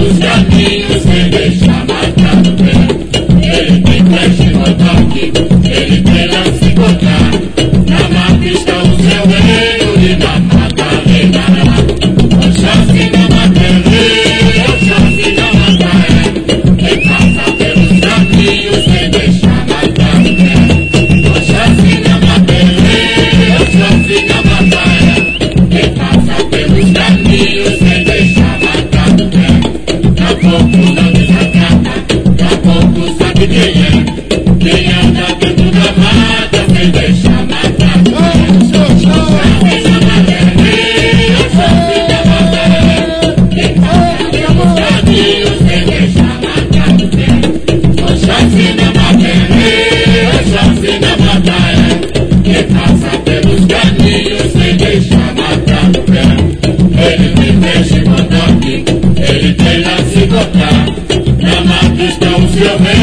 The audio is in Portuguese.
pelos caminhos sem deixar marcar no pé. Ele tem flash no toque, ele tem lance contar. Na mata está o seu reino e na mata reinará. Oxóssi na mata é rei, Oxóssi na mata é. Quem passa pelos caminhos sem deixar marcar no pé. Oxóssi na mata é rei, Oxóssi na mata é. Quem passa pelos caminhos sem deixar marcar no pé. Daqui a pouco não desacata, daqui a pouco sabe quem é. Quem anda dentro da mata sem deixar marcar no pé. Oxóssi na mata é rei, Oxóssi na mata é. Quem passa pelos caminhos sem deixar marcar no pé. Oxóssi na mata é rei, Oxóssi na mata é. Quem passa pelos caminhos sem deixar marcar no pé. Ele tem peixe com toque, ele tem lance cortar. Na mata está o seu rei.